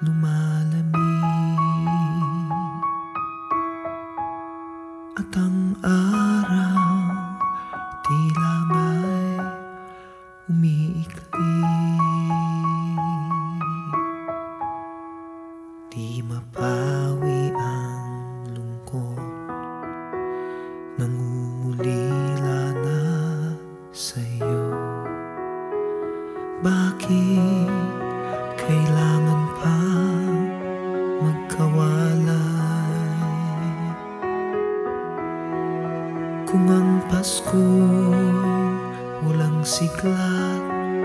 lumalamig at ang araw tila may umiikli. Di mapawi ang lungkot, nangungulila na sa'yo. Bakit kailangan pa magkawalay? Kung ang Pasko'y walang sigla,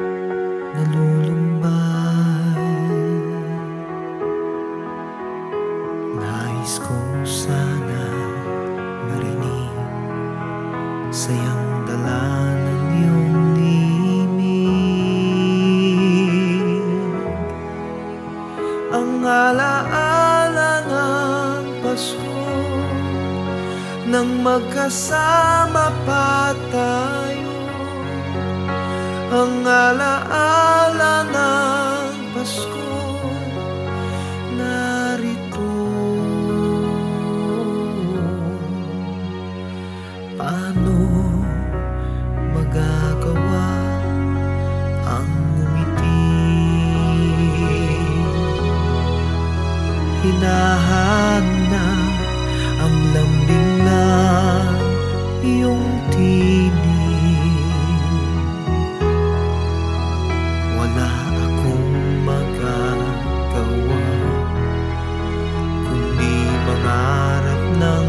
nalulumbay, nais ko sana marinig sayang dala ng iyong himig. Ang alaala ng Pasko nang magkasama pa tayo. Ang alaala ng Pasko narito. Paano magagawa ang ngumiti? Hinahanap ang lambing na iyong tinig. Wala akong magagawa kundi mangarap ng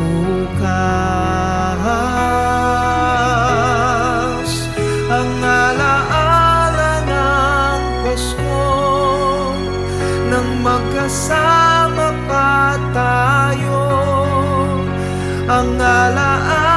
bukas. Ang alaala ng Pasko nang magkasama pa tayo. Ang alaala